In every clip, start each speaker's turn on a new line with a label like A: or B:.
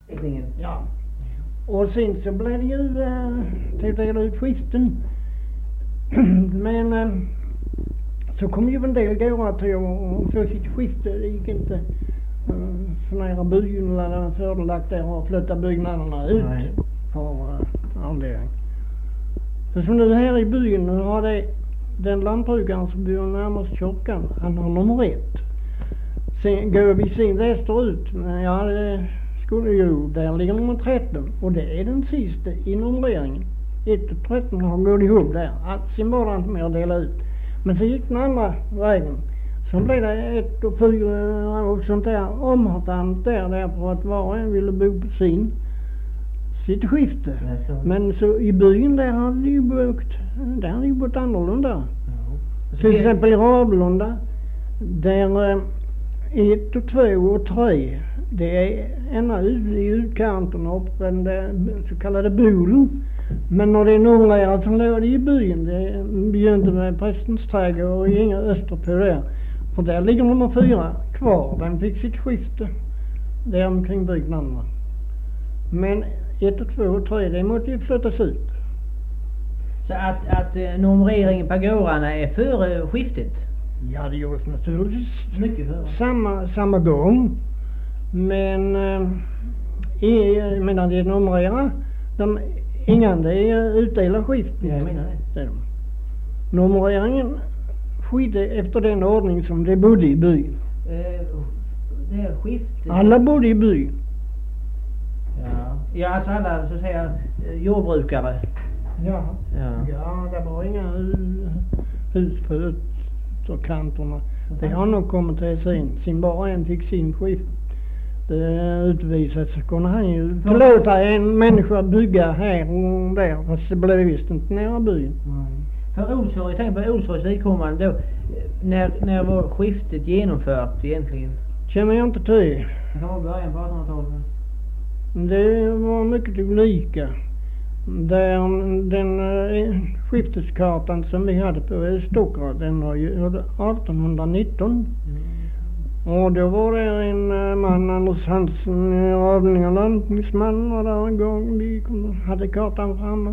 A: Ja. Och sen så blev det ju till dela ut skiften. Men så kom ju en del gåra till och få sitt skifte. Det gick inte för nära byn eller fördelagt där att flytta byggnaderna ut för anledning. Så som nu här i byn nu har det den lantbrukaren som bor närmast kyrkan, han har nummer 1. Sen går vi sen västerut, ja det skulle ju, där ligger nummer 13 och det är den sista i numreringen. 1 och 13 har gått ihop där, sen var det inte mer att dela ut. Men så gick den andra vägen, så blev det 1 och 4 och sånt där omhörtant där för att var och en ville bo på sitt skifte. Men så i byn där hade det ju bott annorlunda. Till exempel i Ravlunda, där 1 och 2 och 3, det är ända ute i utkanten upp den där så kallade bolen. Men när det är numrerat så låg det i byn. Det begynte med Prästens trädgård och inga öster på det. För där ligger nummer 4 kvar. Den fick sitt skifte där omkring byggnaderna. Men 1 och 2 och 3, det måste ju flyttas ut.
B: Så att numreringen på gårdarna är före skiftet?
A: Ja, det gjordes naturligtvis.
B: Mycket före.
A: Samma gång. Men medan det är numrera, innan det är utdelar skiftet.
B: Ja, jag menar det.
A: Numreringen skedde efter den ordning som det bodde i byn.
B: Det är skiftet.
A: Alla bodde i byn.
B: Ja, alltså alla så att säga jordbrukare.
A: Ja, det var inga hus på ytterkanterna. Det har nog kommit till sin bara en fick sin skift. Det utvisat så kunde han ju förlåta en människa bygga här och där, fast det blev visst inte nära byn.
B: För Olsborg, tänk på Olsborgs vidkommande då, när var skiftet genomfört egentligen?
A: Känner jag inte till.
B: Det var början på 1800-talet.
A: Det var mycket olika. Den skifteskartan som vi hade på Stockholm, den var ju 1819. Och då var det en man, Anders Hansen, avdelning landningsman, var där en gång. Vi hade kartan framme.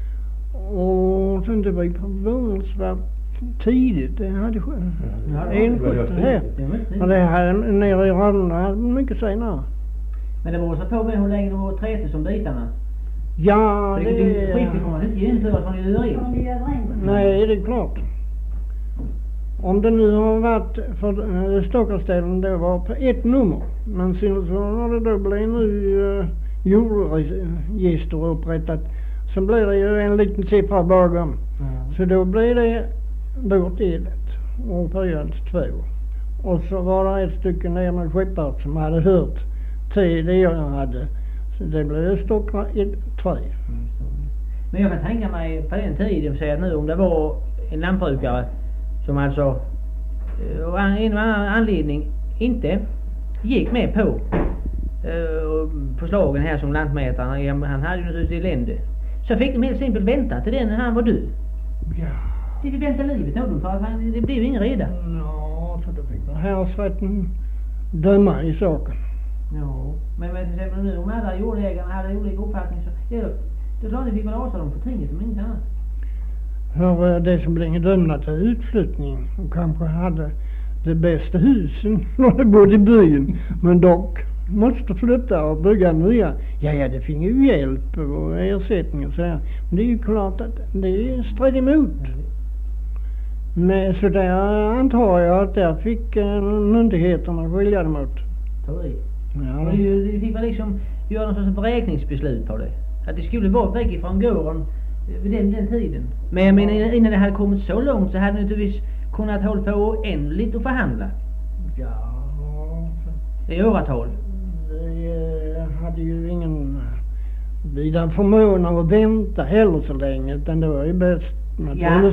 A: Och sen det var ju förvånansvärt tidigt. Det hade enskilt här. Och det här nere i Rallena hade mycket senare.
B: Men det var så på med hur länge de var träte som bitarna.
A: Ja,
B: det skiftet kommer inte genomföras från överens.
A: Nej, det är klart. Om det nu har varit för Stockholmsdelen, det var på 1 nummer. Men sen så har det då blivit nu jordregister upprättat. Så blir det ju en liten siffra bakom. Så då blir det vårt 1 och Pyrans 2. Och så var det ett stycke ner med Skeppart som hade hört till det jag hade. Så det blev Stockholm 1, 3.
B: Men jag kan tänka mig på den tiden, säga nu, om det var en lantbrukare som alltså av en eller annan anledning inte gick med på förslagen här som lantmätaren, han hade ju naturligtvis elände. Så fick de helt simpelt vänta till den när han var död.
A: Ja.
B: De fick vänta livet av dem för att det blev ingen reda.
A: Ja, så då fick häradsrätten döma i saken.
B: Ja, men till exempel nu om alla jordägarna hade olika uppfattning så det klart de fick väl avsa dem för tinget som inget annat.
A: För det som blev dömda till utflyttning och kanske hade de bästa husen när de bodde i byn, men dock måste flytta och bygga nya. Ja, det finns ju hjälp och ersättning och så här. Men det är ju klart att det är strid emot. Men så där antar jag att där fick myndigheterna skilja dem åt.
B: Ja. Det fick man liksom göra någon sorts beräkningsbeslut på det. Att det skulle vara väg ifrån gården vid den tiden. Men jag menar, innan det hade kommit så långt så hade det naturligtvis kunnat hålla på oändligt och förhandla.
A: Ja.
B: Det är åratal.
A: Det hade ju ingen vidare förmån att vänta heller så länge, utan det var ju bäst att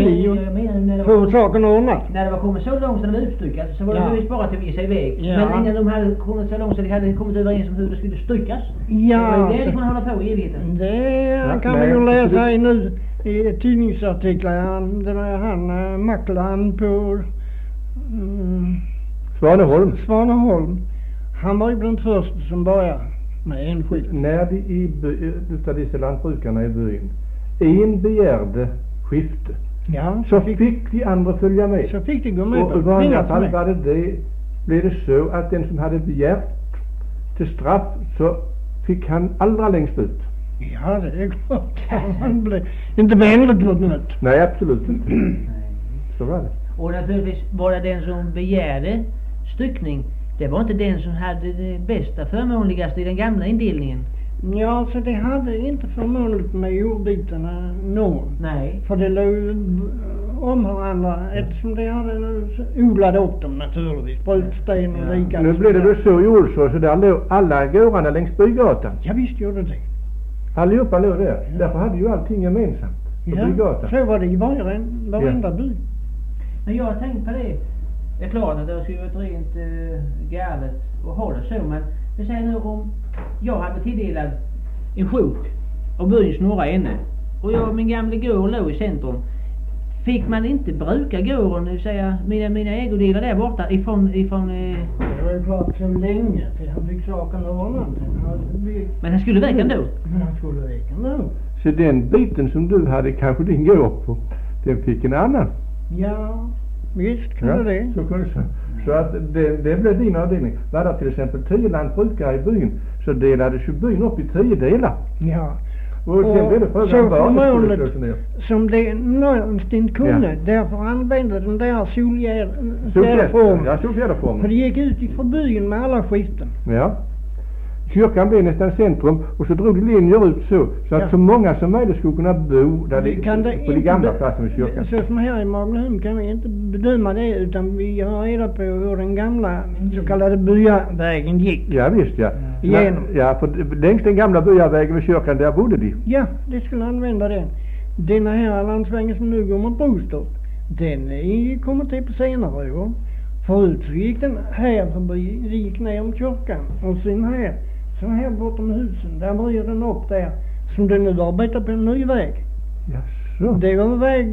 A: få saken ordnad.
B: När det var kommit så långt så det var utstyckat så var det ju bara till att visa iväg.
A: Ja.
B: Men innan de hade kommit så långt så de hade kommit överens om hur det skulle styckas.
A: Ja.
B: Det var ju det de kunde hålla på i evigheten.
A: Det kan man ju läsa i nu i tidningsartiklar. Han Macklan på
C: Svaneholm.
A: Han var ju den första som började med en skift.
C: När utav dessa lantbrukarna i byn en begärde skifte,
A: Ja,
C: så fick de andra följa med.
A: Så fick de gå med.
C: Och i vanliga fall blev det så att den som hade begärt till straff, så fick han allra längst ut.
A: Ja, det är klart. Han blev inte vänligt mot något.
C: Nej, absolut inte. Så var det.
B: Och naturligtvis var det den som begärde styckning, det var inte den som hade det bästa förmånligaste i den gamla indelningen.
A: Ja, så det hade inte förmånligt med jordbitarna någon.
B: Nej.
A: För det låg om varandra eftersom de hade odlat upp dem naturligtvis. Brutsten och likadant.
C: Nu blev det väl så i Olså, så där låg alla gårdarna längs bygatan.
A: Ja, visst gjorde det.
C: Allihopa låg där. Ja. Därför hade ju allting gemensamt på bygatan.
A: Så var det i varenda by.
B: Men jag har tänkt på det. Det är klart att det skulle varit rent galet att ha det så, men det säger nu om jag hade tilldelad en sjok och byns norra ände och jag min gamla gård låg i centrum. Fick man inte bruka gården, det vill säga mina ägodelar där borta ifrån
A: Det var ju klart så länge till han fick saken ordnad.
B: Men han skulle väcka ändå.
A: Men han skulle väcka ändå.
C: Så den biten som du hade kanske din gård på, den fick en annan.
A: Ja, visst kunde det.
C: Så kunde det. Så att det blev din avdelning. Var det till exempel 10 lantbrukare i byn, så delades ju byn upp i 10 delar.
A: Ja.
C: Och sen blev det frågan
A: så
C: var det skulle
A: förmånligt
C: slås ner.
A: som det någonsin kunde. Därför använde den där solfjäderformen.
C: Ja, solfjäderformen.
A: För det gick ut ifrån byn med alla skiften.
C: Ja. Kyrkan blev nästan centrum och så drog linjer ut så att så många som möjligt skulle kunna bo där på de gamla platsen vid kyrkan.
A: Så som här i Magleholm kan vi inte bedöma det, utan vi har reda på hur den gamla så kallade byavägen gick.
C: Ja visst, ja.
A: Igenom.
C: Ja, för längs den gamla byavägen vid kyrkan, där bodde de.
A: Ja, det skulle använda den. Denna här landsvägen som nu går mot Brorstorp, den är kommit till på senare år. Förut så gick den här förbi, det gick ner om kyrkan och sen här. Så här bortom husen, där bryr den upp där, som den nu arbetar på en ny väg.
C: Jaså?
A: Det var väg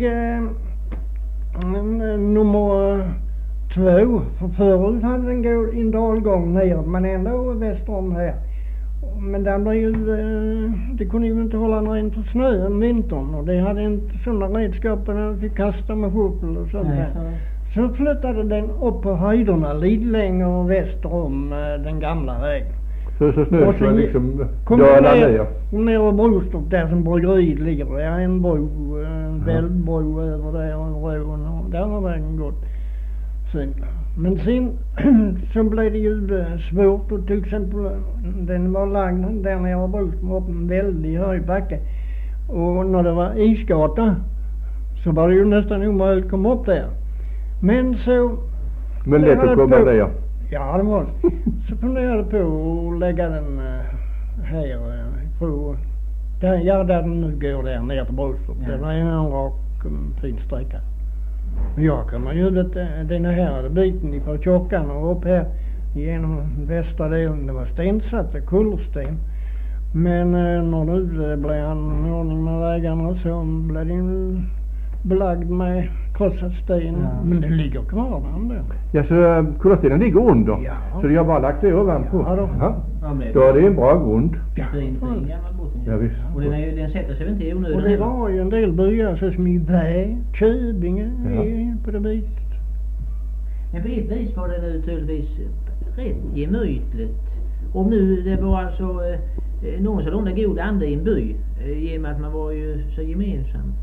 A: nummer 2, för förut hade den gått en dalgång ner, men ändå väster om här. Men där blev ju, det kunde ju inte hålla rent för snö om vintern, och det hade inte sådana redskap när de fick kasta med skyffel och sånt där. Så flyttade den upp på höjderna lite längre väster om den gamla vägen.
C: Så snö så liksom
A: dalar ner och Brorstorp där som bryggeriet ligger. Det är en bro, välbro över där och rån, och där har vägen gått. Men sen så blev det ju svårt, och till exempel den var lagd där nere och Brorstorp upp en väldigt hög backe. Och när det var isgata så var det ju nästan omöjligt att komma upp där. Men
C: lätt att komma där.
A: Ja, det var det. Så funderade på att lägga den här på där den nu går där ner till Brorstorp. Det var en rak fin sträcka. Men jag kan ju den här biten ifrån kyrkan och upp här genom västra delen. Det var stensatt, kullersten. Men när det blev en ordning med vägarna så blev det belagd med krossad sten. Men det ligger kvar ändå.
C: Ja, så kullerstenen ligger under.
A: Ja.
C: Så de har bara lagt det ovanpå.
A: Ja,
C: då är det en bra grund.
B: Ja. Fin gammal botten.
C: Ja, visst.
B: Och den sätter sig inte i onödan.
A: Och det var ju en del byar så som i Väg, Köbinge, på det viset.
B: Men på ett vis var det naturligtvis rätt gemytligt. Om nu det var alltså någon sålunda god ande i en by, genom att man var ju så gemensam.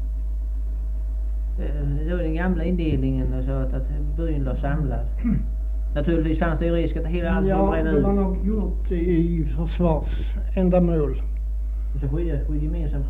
B: Det var den gamla indelningen, så att byn var samlad. Naturligtvis fanns det ju risk att hela allt skulle bränna ut.
A: Ja, det var nog gjort i försvarsändamål.
B: Och så skydd gemensamt.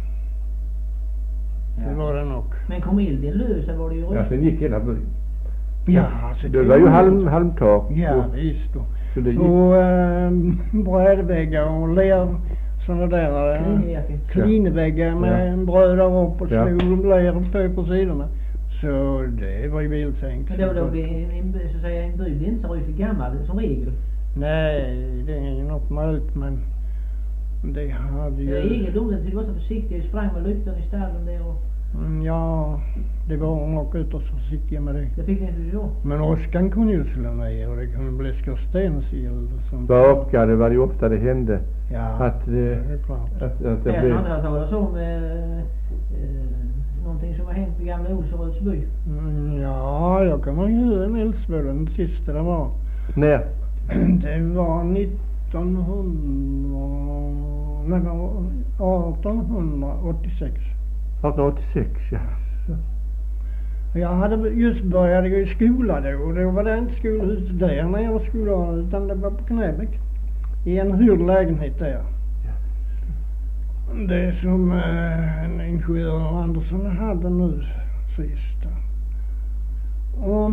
A: Det var det nog.
B: Men kom ilden lösa var det ju.
C: Ja, sen gick hela byn.
A: Ja,
C: det var ju halmtak.
A: Ja, visst då.
C: Så det gick.
A: Och brädväggar och ler, sådana där klinväggar med brödar upp och stol och ler på sidorna. Så det var ju vildsänkt.
B: Men då blir en by blir inte så rysligt gammal som regel.
A: Nej, det är ju något möjligt, men det hade ju...
B: Det är egendomligt, det var så försiktigt. Jag sprang med lyktan i stallen där och
A: Ja, det var nog ytterst försiktiga med det.
B: Det fick ni inte då?
A: Men åskan kunde ju slå ner och det kunde bli skorstensild och sånt.
C: Bakade var det ju ofta det hände.
A: Ja,
C: att
A: det är klart.
C: Att det
B: Det
C: blev...
B: andra talas om någonting som har hänt i gamla Olseröds by.
A: Ja, jag kommer ihåg Nilsböllen sista det var.
C: När?
A: Det var 1886.
C: 1886, ja.
A: Jag hade just börjat gå i skola då och då var det inte skolhus där nere skolan utan det var på Knäbäck. I en hyrd lägenhet där.
C: Ja.
A: Det som en ingenjör Andersson hade nu sist. Och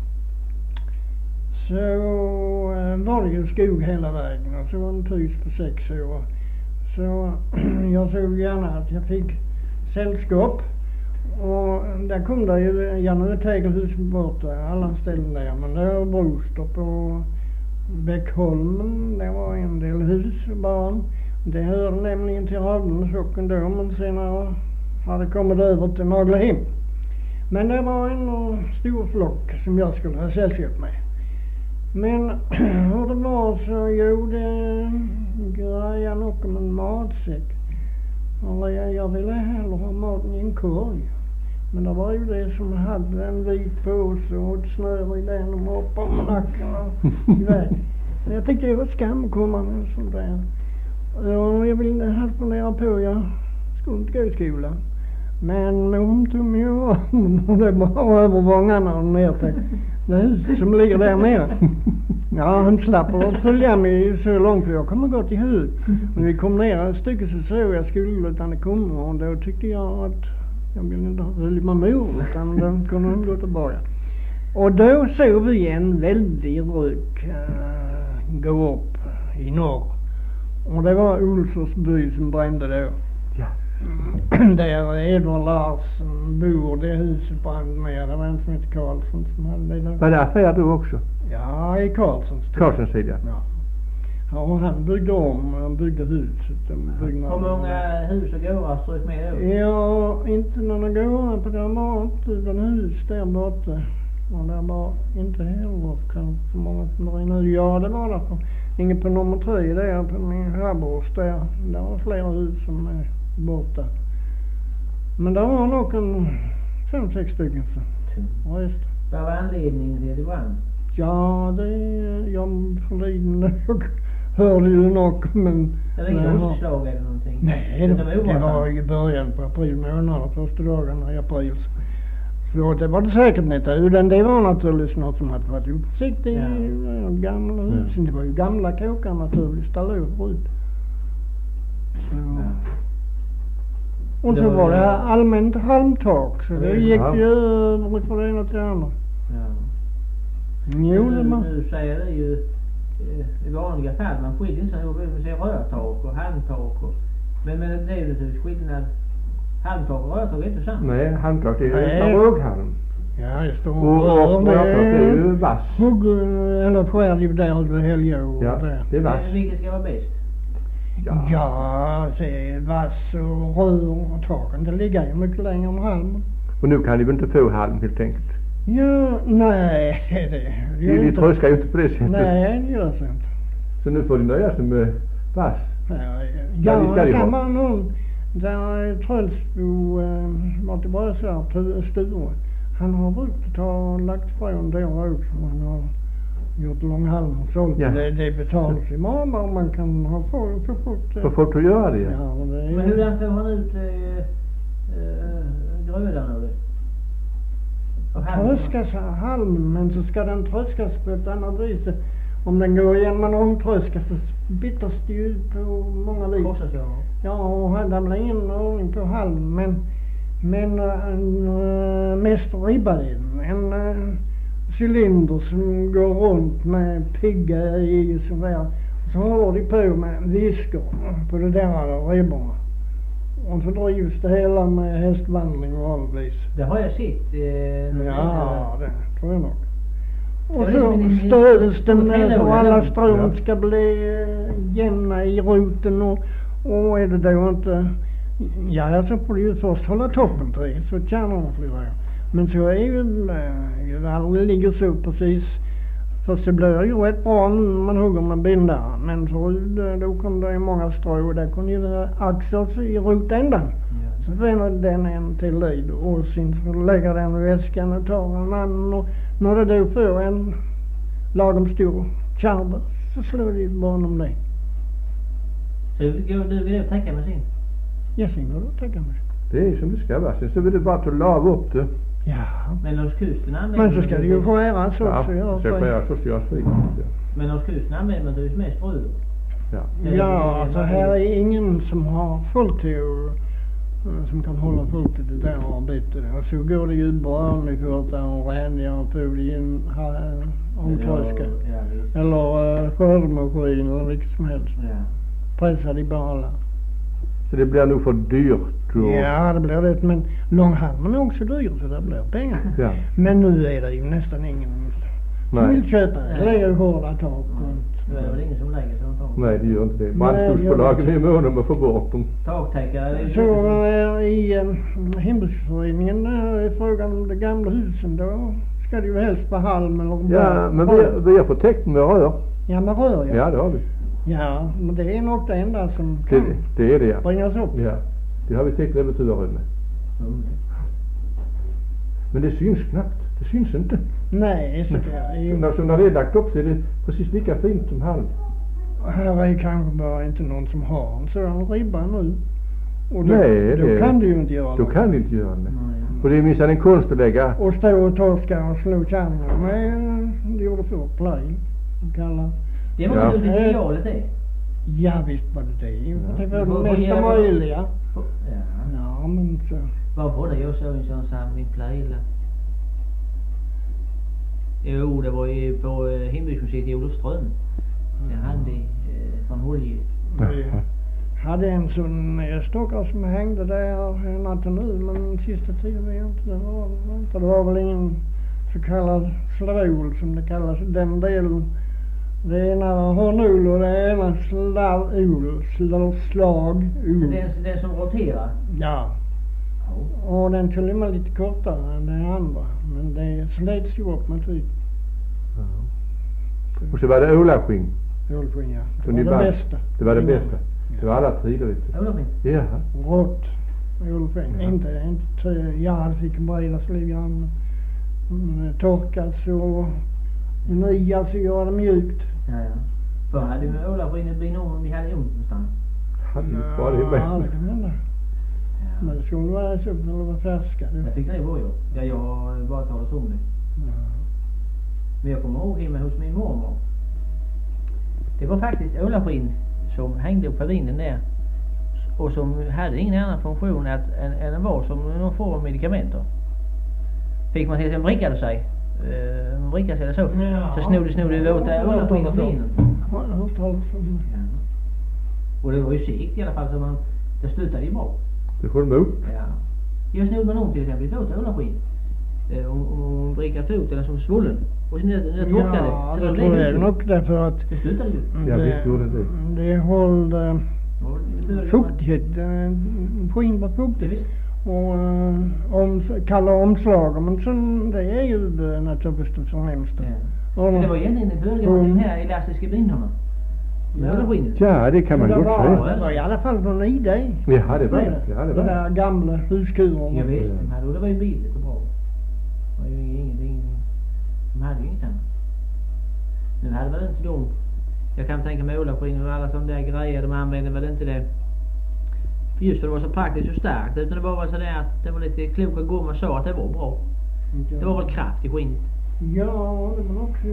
A: så var det ju skog hela vägen och så var en tys på 6 år. Så jag såg gärna att jag fick sällskap. Och där kom det ju gärna ett tegelhus borta, alla ställen där. Men det var Brostrup och Bäckholmen, det var en del hus bara. Det hörde nämligen till Ravlens socken då, men senare hade kommit över till Maglehem. Men det var en stor flock som jag skulle ha sällskap med. Men hur det var så, jo det grejade nog om en matsäck. Eller jag ville hellre ha maten i en korg. Men det var ju det som hade en vit påse och ett snöre i den och moppar med nacken och iväg. Men jag tyckte det var skam att komma med en sån där. Och jag ville inte fundera på, jag skulle inte gå i skolan. Men hon tog mig om och det var över vångarna och ner till det huset som ligger där nere. Ja, han slapp att följa mig så långt för jag kommer gå till hud. Men vi kom ner ett stycke så såg jag skolrutan kom och då tyckte jag att jag ville inte följa med mor utan den kunde hon gå tillbaka. Och då såg vi en väldig rök gå upp i norr. Och det var Olsers by som brände då.
C: Ja.
A: Där Edvard Larsson bor, det huset brann ner. Det var en som hette Karlsson som hade det där.
C: Var det affär du också?
A: Ja, i Karlssons tid.
C: Karlssons sida?
A: Ja. Ja, och han byggde om, han byggde huset.
B: Hur många hus och gårdar strök med då?
A: Ja, inte några gårdar på det var inte utan hus där borta. Och det var inte heller kanske så många som det är nu. Ja, det var därför. Inget på nummer 3 där på min Habros där. Det var flera hus som är borta. Men det var nog en 5-6 stycken så. Ja, just.
B: Vad var anledningen till det brann?
A: Ja, det är jag förliden. Jag hörde ju nog, men...
B: Det var inget uppslag eller någonting?
A: Nej, det var i början på april månad, första dagarna i april. Så det var det säkert inte, utan det var naturligtvis något som hade varit uppsikt i gamla husen. Det var ju gamla kåkar naturligtvis, där låg förut. Och så var det allmänt halmtak, så det gick ju över från det ena till det andra.
B: Ja.
A: Jo,
B: nu säger det ju i vanliga fall, man skiljer sig ihop med sig rörtak och halmtak. Men det är ju naturligtvis skillnad. Halmtak och rörtak är inte samma.
C: Nej, halmtak det är ju råghalm.
A: Ja, det står
C: och rörtak det är ju vass.
A: Hugg eller skär ju där över helger och
C: ja,
A: där.
C: Det är vass.
B: Vilket ska vara bäst?
A: Ja, se vass och rör och taken, det ligger ju mycket längre om halmen.
C: Och nu kan ni väl inte få halm helt enkelt?
A: Ja, nej,
C: Vi tröskar ju inte på det sättet.
A: Nej, det gör det inte.
C: Så nu får ni nöja sig med vass?
A: Ja, det kan man nog. Där Trölsbo var till Brösarp, Sture. Han har brukt att lagt från det också. Han har gjort långhalm och sålt. Ja. Det betalas imorgon om man kan ha folk för fort.
C: För folk att göra det, ja.
A: Ja,
B: men hur får han ut grödan av det?
A: Tröskas halm, men så ska den tröskas på ett annat vis. Om den går igenom en ångtröska så bittas det ju på många vis. Ja, och det blir ingen ordning på halm, men mest ribba en cylinder som går runt med pigga i sådär. Så håller de på med viskor på det där ribborna. Och så drivs det hela med hästvandring och allvis.
B: Det har jag sett.
A: Ja, det tror jag nog. Och så stödes den och alla strån ska bli jämna i roten och är det då inte Ja, så får du ju först hålla toppen till så kärnorna flyger. Men så är ju det aldrig ligger så precis. Fast det blir ju rätt bra när man hugger med bindaren. Men förut då kom det ju många strå och där kunde ju axlas i rotändan. Ja. Så vänder den en till lid och sen så lägger den i väskan och tar en annan. Och när det då får en lagom stor kärber så slår det bara om det.
B: Så du vill täcka med sin?
A: Ja, sen går det att täcka med.
C: Det är som det ska vara. Sen så vill du bara ta lava upp det.
A: Ja.
B: Men hos kusten
A: men så ska det ju skäras också.
C: Ja, det ska skäras också göras fint.
B: Men hos kusten använder man det mest bröd.
A: Ja, alltså här är ingen som har fullt till som kan hålla fullt till det där arbetet. Och så går det ju brönligkurta och ränja och få det in omtröska. Eller skördemaskin eller vilket som helst. Ja. Pressa de bara.
C: Så det blir nog för dyrt?
A: Ja, det blir det. Men långhalmen är också dyr så det blir pengar. Ja. Men nu är det ju nästan ingen som vill köpa. Det är ju hårda tak.
B: Nu är det väl ingen som lägger sådana tak?
C: Nej, det gör inte det. Brandskogsbolagen är med om att få bort dem.
B: Taktäckare?
A: Så i hembygdsföreningen är frågan om de gamla husen då ska det ju helst vara halm eller
C: ja, men vi har fått täckt med rör.
A: Ja, med rör, ja.
C: Ja, det har vi.
A: Ja, men det är nog det enda som kan
C: det är det, ja.
A: Bringas upp.
C: Ja, det har vi täckt över turen med. Men det syns knappt. Det syns inte.
A: Nej, så det är ju...
C: Så när det är lagt upp så är det precis lika fint som halm.
A: Här är kanske bara inte någon som har en sådan ribba nu. Och
C: då
A: kan du ju inte göra det.
C: Då kan du inte göra det. Och det är minst en konst att lägga...
A: Och stå och torska och slå kärnor med det gjorde för play.
B: Det var ju det idealet det.
A: Ja, visst var det det. Det var det mesta möjliga. Ja, men så...
B: Vad var det jag såg en sån samling play eller? Jo, det var ju på Hembygdsmuseet i Olofström. Jag hade från Holje.
A: Hade en sån stockar som hängde där natten nu, men sista tiden vet jag inte. Det var väl ingen så kallad slål som det kallas. Den delen, det ena hörnol och det ena slagol.
B: Den som roterar?
A: Ja. Och den skulle vara lite kortare än den andra. Men det slets ju upp med tid.
C: Och så var det ålaskinn.
A: Ålaskinn, ja.
C: Det var det bästa. Det var det bästa. Det var alla tider.
B: Ålaskinn?
C: Ja.
A: Rått. Ålaskinn. Inte det fick bredas lite grann. Torkas och nias och göra det mjukt.
B: Ja. För hade ju ålaskinn blivit om vi hade ont någonstans.
C: Hade ju bara det med.
A: Ja, det kan hända. Men det skulle vara så eller vara färska.
B: Jag fick det var jag. Ja, jag bara talade om det. Ja. Men jag kommer ihåg hemma hos min mormor. Det var faktiskt ålaskinn som hängde på gardinen där. Och som hade ingen annan funktion än att vara som någon form av medicamenter. Fick man till exempel vrickade sig. Vrickade sig eller så. Ja. Så snodde vi åt ålaskinn och gardinen. Och det var ju sikt i alla fall så det slutade ju bra.
C: Det får de upp.
B: Ja. Jag snodde man om till exempel ett åt ålaskinn. Om vrickade ut den som svullen. Och sen det torkade.
A: Ja, det tror jag nog därför att...
B: Det slutade ju.
C: Ja, visst gjorde det.
A: Det höll fuktighet. Skinn var fuktigt. Och kalla omslag. Men sen, det är ju naturligtvis det förnämsta.
B: Ja. Det var egentligen en början med de här elastiska bindorna.
C: Ja, det kan man gott säga.
A: Det var i alla fall någon idé.
C: Ja, det var det.
A: De där gamla huskuren.
B: Jag vet, det var ju billigt och bra. Det var ju ingenting. De hade ju inget annat. Nu hade väl inte de. Jag kan tänka mig ålaskinn och alla sådana där grejer. De använde väl inte det. Just för det var så praktiskt och starkt. Utan det var bara sådär att det var lite kloka gomma sa att det var bra. Det var väl kraft i skinnet.
A: Ja, det var också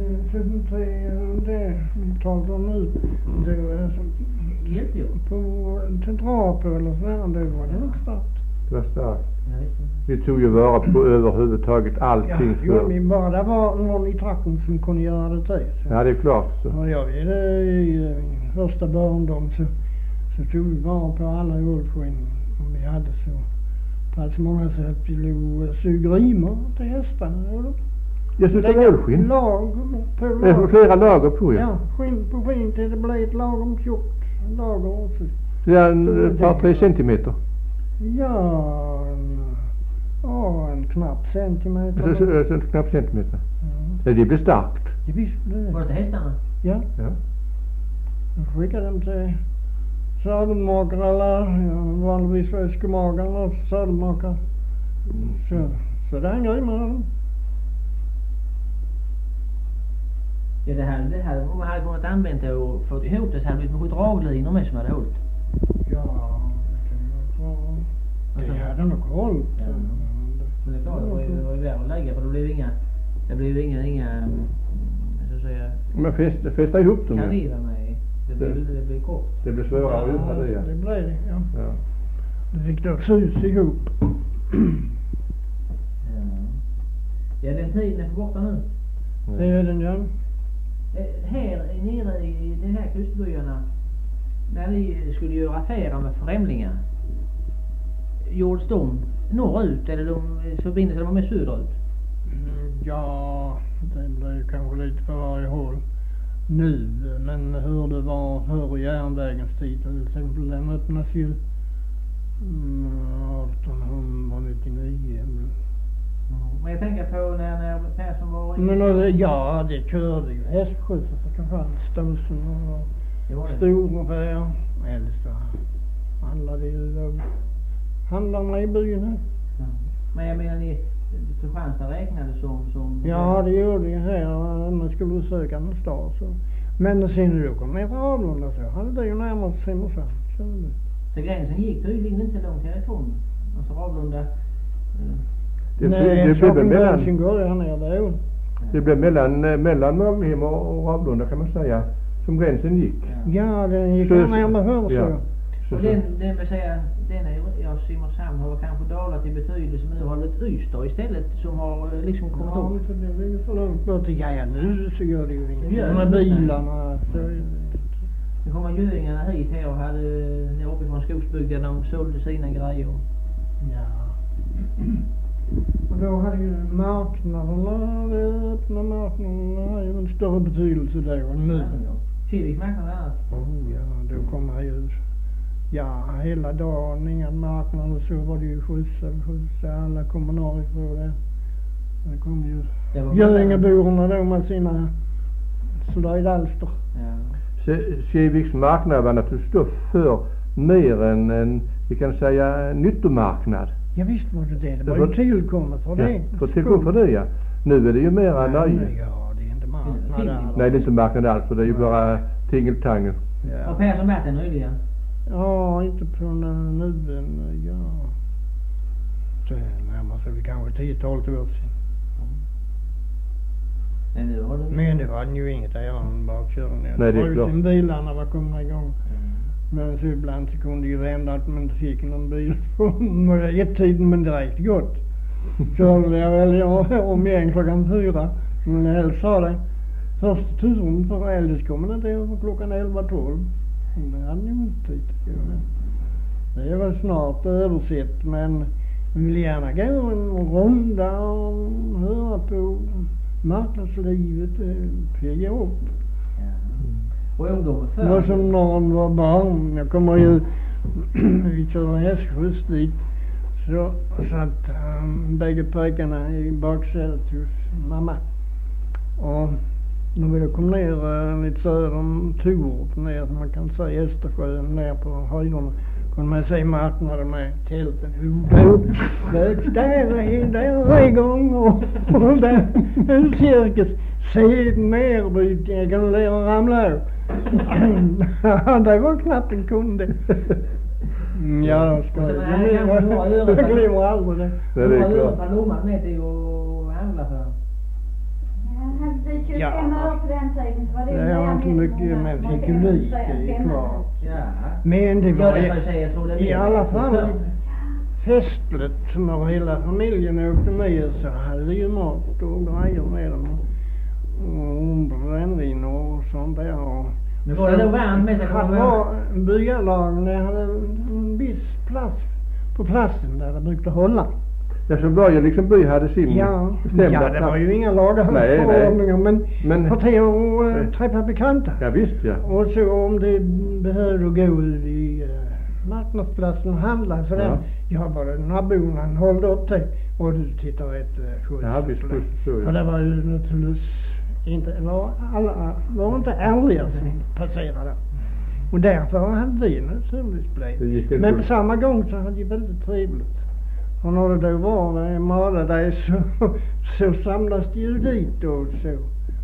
A: det talade om nu. Det var
B: helt ju.
A: Till dra på eller sådär, det var det nog starkt.
C: Det var starkt. Vi tog ju vara på överhuvudtaget allting.
A: Ja, men bara det var någon i trakten som kunde göra det till. Så.
C: Ja, det är klart. Så.
A: Och jag vet i första barndom så tog vi vara på alla ålskinn om vi hade så. Fast många så att vi låg sugrimer till hästarna.
C: Jag synes det är skinn.
A: Lag på lag.
C: Flera lager på, ja.
A: Ja, skinn på skinn till det blev ett lagom tjockt lager också.
C: Det är ett par 3 centimeter.
A: Ja, en knapp centimeter.
C: En knapp centimeter. Ja, det blir starkt.
A: Det visst det.
B: Var det till hästarna?
A: Ja. Jag skickade dem till sadelmakare eller vanligtvis väskemakare eller sadelmakare. Så det är en grej med dem.
B: Ja, det här om man hade kunnat använda det och fått ihop det så hade det blivit draglinor med som hade hållit.
A: Ja, det hade nog hållit.
B: Ja. Men det är klart, det var ju värre att lägga för det blev inga så att säga.
C: Men fästa ihop dem.
B: Kaniver med. Det blir kort.
C: Det blir svårare att göra det.
A: Det blir det, ja. Det fick då sus ihop.
B: Ja, den tiden är borta nu.
A: Det är den, ja.
B: Här nere i de här kustbyarna, när ni skulle göra affärer med främlingar, gjordes de norrut eller de förbindelserna med söderut?
A: Ja, det blir kanske lite för varje håll nu, men hur det var förr i järnvägens tid, till exempel den öppnas ju 1899.
B: Men jag tänker på när Persson var i...
A: Men ja, det körde ju hästskjutsar så kan fan Ståsen och Storaffär. Eller så handlade ju handlarna i byn här.
B: Ja. Men jag menar ni Kristianstad räknade som...
A: Ja, det gjorde ju här när man skulle besöka någon stad så. Men sen då kom ner till Ravlunda så hade det ju närmast Simrishamn.
B: Så gränsen gick tydligen inte långt härifrån. Alltså Ravlunda...
A: Nej, det
C: blev mellan Maghem och Ravlunda kan man säga, som gränsen gick.
A: Ja, den gick ner med hör så.
B: Och den vill säga, Simrishamn har kanske dalat i betydelse, men nu har det Ystad istället som har liksom kommit upp.
A: Ja, så det blir så långt bort. Ja, nu så gör det ju inget. Med bilarna så...
B: Nu kommer göringarna hit här och hade där uppe från skogsbygden och sålde sina grejer.
A: Ja. Och då hade ju marknaderna, det öppna marknaderna har ju en större betydelse där än nu.
B: Kivik marknaden annars?
A: Ja, då kommer ju, hela dagen, inga marknader så var det ju skjutsar, alla kommunaler på det. Det kom ju Göringeborna då med sina slöjdalster.
B: Ja.
C: Kiviks marknad var naturligtvis då för mer än en, vi kan säga, nyttomarknad.
A: Ja visst var det var ju tillkommet för det.
C: För tillkommet för det, ja. Nu är det ju mera nöje.
A: Ja, det är inte marknad.
C: Nej, det är inte marknad alls, för det är ju bara tingeltangel.
B: Ja. Och Persson mätt den nyligen?
A: Ja, inte på nubben, ja. Det närmar sig kanske 10-12 år sedan. Men det var ju inget där han bara körde ner.
C: Nej, det är klart.
A: Sen bilarna var komna igång. Men så ibland så kunde ju vända att man inte fick någon bil på ett-tiden, men det räckte gott. Körde jag väl om igen klockan 4. Men jag helst sa det. Första turen för eldest kommer det över klockan 11-12. Det hade ju inte tid. Det är väl snart översett, men vi vill gärna gå en runda och höra på marknadslivet, pigga upp.
B: Och ungdomen för?
A: Det var som någon var barn. Jag kommer ju, vi körde hästskjuts dit. Så satt bägge pojkarna i baksätet hos mamma. Och när vi då kom ner lite söder om Torup, ner som man kan säga Östersjön, ner på höjderna, kunde man se marknaden med tälten. Där är igång och där en cirkus. Se nerbyt, jag kan lära ramla av. Det var knappt en kunde. Ja, då ska jag glömmer aldrig det.
C: Det är klart.
B: Vad lomman med dig och handla för?
D: Hade det 25 år på den tiden så var det...
A: Det var inte mycket, men fick ju lite, det är klart. Men det var i alla fall festligt när hela familjen åkte med, så hade vi ju mat och grejer med dem. Och brännvin och sånt där.
B: Men var det då varmt med sig?
A: Byalagen hade en viss plats på platsen där det brukade hålla.
C: Ja, så varje liksom by hade sin
A: bestämda det var ju inga lagar förordningar, men för till att träffa bekanta.
C: Ja visst, ja.
A: Och så om det behövde gå ut i marknadsplatsen och handla för den. Jag var nabon, han hållde upp till och du tittar ett skjuts.
C: Ja, visst, så.
A: Och det var ju naturligtvis inte, var inte ärliga som passerade. Och därför hade vi naturligtvis blivit. Men på samma gång så hade vi väldigt trevligt. Och när det då var malade så samlas de ju dit och så.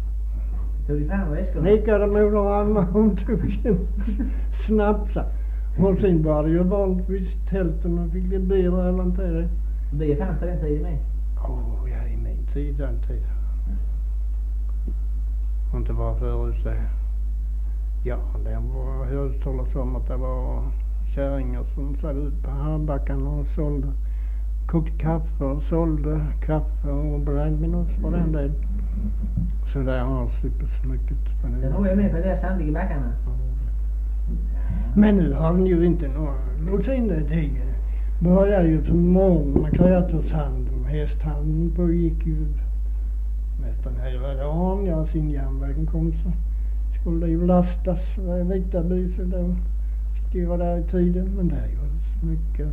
A: Nickade moder Alma, hon tog sin snapsa. Och sen var det ju vanligtvis tälten och fick en bil eller inte det.
B: Det fanns på den tiden med?
A: Ja, i min tid, den tiden. Och inte bara förut så. Ja, det var högtalat om att det var kärringar som satt ut på Harbackan och sålde. Kokte kaffe och sålde kaffe och brännvin och så den del. Så där har slippt så mycket.
B: Den har jag med på de där sandiga backarna.
A: Men nu har den ju inte några. Och sen det började ju som morgon med kreaturshandel. Hästhandeln pågick ju nästan hela dagen. Ja, sin järnvägen kom så skulle det ju lastas Vitaby så då fick jag vara där i tiden. Men det gjorde så mycket.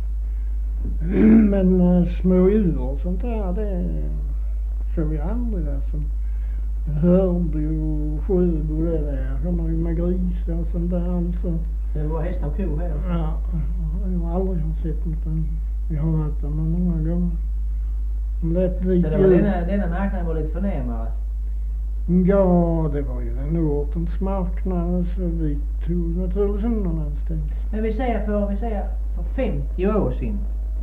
A: Men små djur och sånt där, det såg jag aldrig där som Hörby och Sjöbo det där. De har ju med grisar och sånt där alltså.
B: Det var hästar och kor här?
A: Ja, jag har aldrig sett utan vi har varit där många gånger.
B: Denna marknaden var lite förnämare?
A: Ja, det var ju den ortens marknad så vi tog naturligtvis någonstans.
B: Men vi säger för 50 år sedan.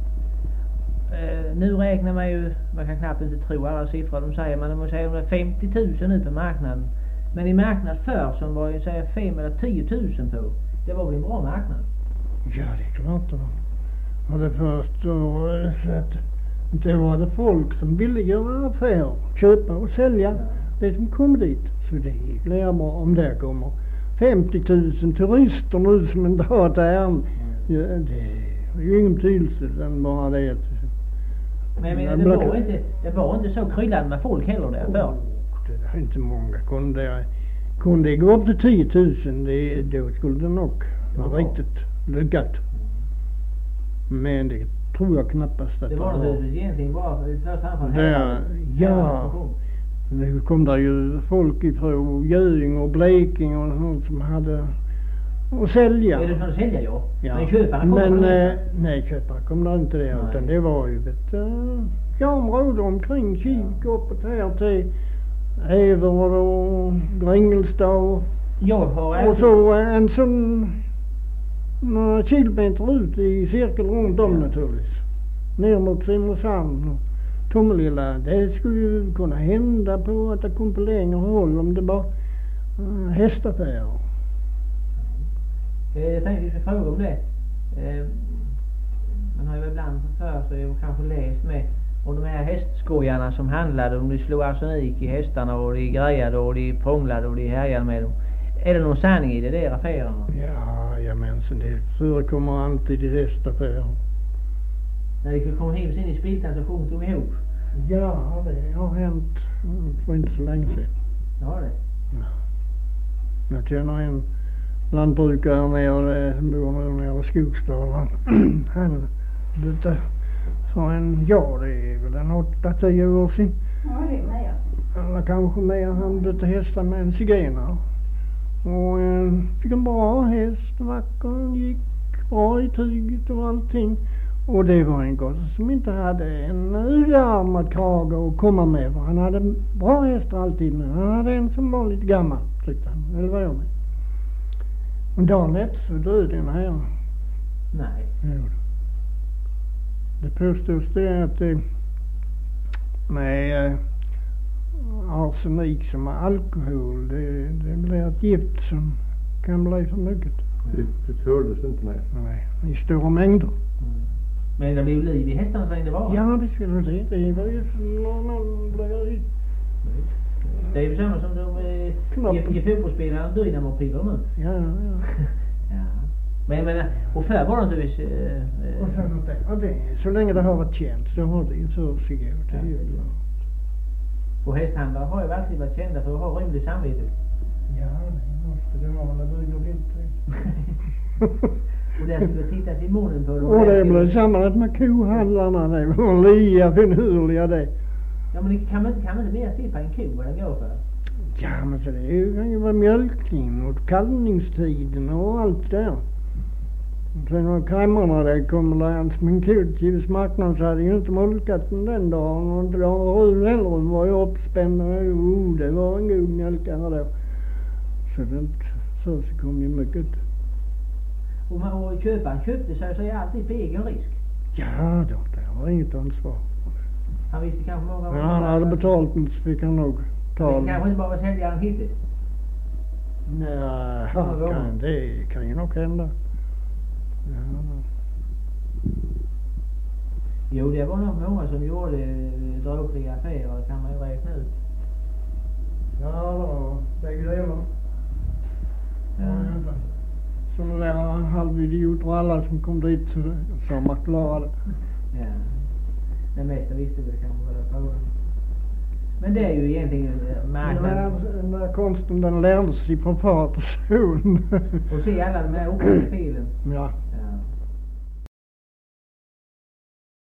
B: Nu räknar man ju, man kan knappt inte tro alla siffror de säger, men de måste säga att det är 50 000 nu på marknaden. Men i marknad förr som var ju säga 5 eller 10 000 på, det var väl en bra marknad?
A: Ja, det är klart det var. Och det först så att det var det folk som ville göra affärer, köpa och sälja det som kom dit. Så det är bra om det kommer 50 000 turister nu som inte har ett ärende. Ja, det är ju ingen betydelse än bara det.
B: Men jag menar, det var inte så kryllande med folk heller där förr.
A: Det är inte många. Kunde det gå upp till 10 000, då skulle det nog vara riktigt lyckat. Men det tror jag knappast att
B: det var. Det var egentligen bara i första hand från
A: ja, nu kom där ju folk ifrån Göing och Blekinge och sånt som hade att sälja.
B: Är det som att sälja, ja? Men
A: köparna kom nej, köparna kom där inte det, utan det var ju ett område omkring Kik uppåt här till Ever och Gringelstad och så en sån några kilometer ut i cirkel runt om naturligtvis. Ner mot Simrishamn och Tomelilla. Det skulle ju kunna hända på att det kom på längre håll om det var hästaffärer.
B: Jag tänkte vi ska fråga om det. Man har ju ibland för sig och kanske läst med om de här hästskojarna som handlade, om de slog arsenik i hästarna och de grejade och de prånglade och de härjade med dem. Är det någon sanning i det där affärerna?
A: Ja, men det förekommer alltid i hästaffärer.
B: När det kommer hit in i spiltan så sjunker de ihop?
A: Ja, det har hänt för inte så länge sedan.
B: Ja, det?
A: Ja. Jag känner en lantbrukare nere som bor nere i Skogsdalen. Han bytte för det är väl en 8-10 år sedan.
D: Ja, det är mer.
A: Eller kanske mer. Han bytte hästar med en zigenare. Och fick en bra häst, vacker, gick bra i tyget och allting. Och det var en gosse som inte hade en utarmad krage att komma med. Han hade bra hästar alltid, men han hade en som var lite gammal, tyckte han. Eller vad jag med. Och dagen efter så döde den här.
B: Nej.
A: Jo. Det påstås det att med arsenik som är alkohol, det blir ett gift som kan bli för mycket.
C: Det tåldes inte med.
A: Nej, i stora mängder.
B: Men det blev liv i hästarna så länge det var?
A: Ja, det skulle det. Det var ju när man blev...
B: Det är ju samma som de i fotbollsspelaren Dynamo-piller nu.
A: Ja.
B: Ja. Men och förr var det naturligtvis...
A: Och det, så länge det har varit känt så har det ju försiggått. Det är ju
B: och hästhandlare har ju verkligen varit kända för att ha rymlig samvete.
A: Ja, det måste det vara när du går inte.
B: Och där skulle tittas i munnen på dem.
A: Och det blir samma med kohandlarna. Det var lia finurliga det.
B: Ja, men kan man inte mer se på en ko vad den går för?
A: Ja, men så det kan ju vara mjölkning och kalvningstiden och allt där. Sen när krämmarna där kommer där som en ko till marknaden så hade ju inte mjölkat den dagen. Och Run Hellrum var ju uppspänd. Det var en god mjölkare då. Så det så kom ju mycket.
B: Och köparen köpte sig alltid på egen risk.
A: Ja då, det var inget ansvar.
B: Han visste kanske många...
A: Ja, han hade betalt inte så fick han nog ta
B: det. Kanske inte bara var säljaren hittet.
A: Nej, det kan ju nog hända. Ja.
B: Jo, det var nog många som gjorde dråpliga affärer, kan man ju räkna ut.
A: Ja, då, bägge delar.
B: Ja.
A: Sådana där halvidioter och alla som kom dit så man klarade.
B: Ja. Den mesta visste väl kanske vad det var. Men det är ju egentligen marknaden.
A: Den där konsten den lärde sig från far till son.
B: Och se alla de här olika filen.
A: Ja.